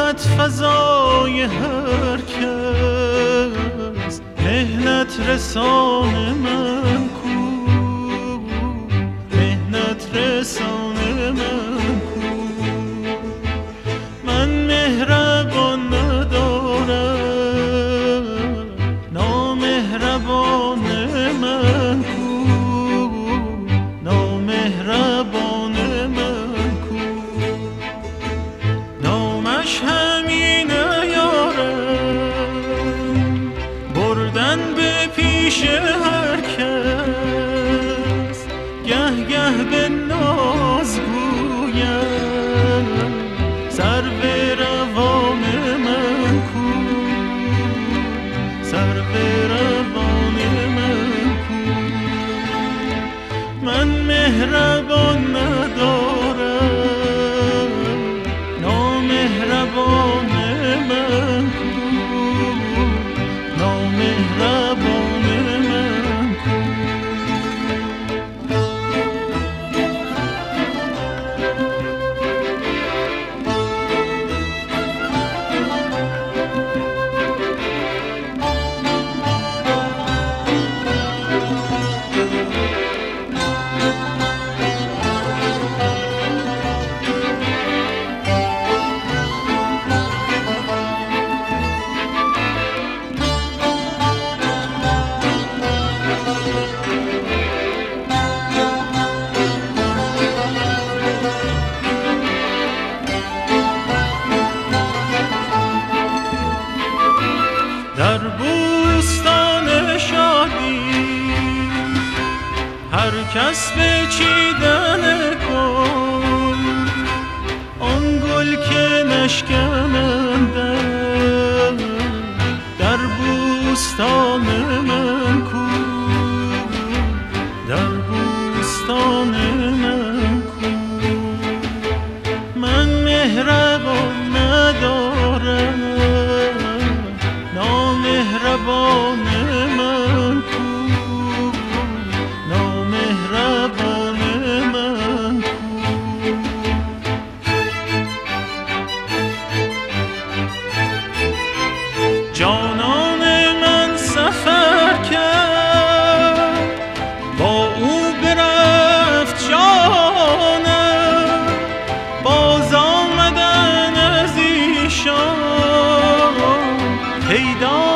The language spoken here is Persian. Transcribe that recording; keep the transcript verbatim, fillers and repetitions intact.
آمد فضای هر کس، مهنت رسان من کو، مهنت رسان من کو. من مهربان ندارم، نامهربان من کو، نامهربان من کو. نامش همینه یارم، بردن به پیش هر کس، گه گه به ناز گویم سرو روان من کو، سرو روان من کو. من مهربان ندارم، نامهربان من کو، نامهربان من کو. در بوستان شادی هر کس به چیدن گل، آن گل که نشکنندم در بوستان من کو، در بوستان من کو. من مهربان ندارم، نامهربان من کو، نامهربان من کو. جانان من سفر کرد، با او برفت جانم، باز آمدن از ایشان پیدا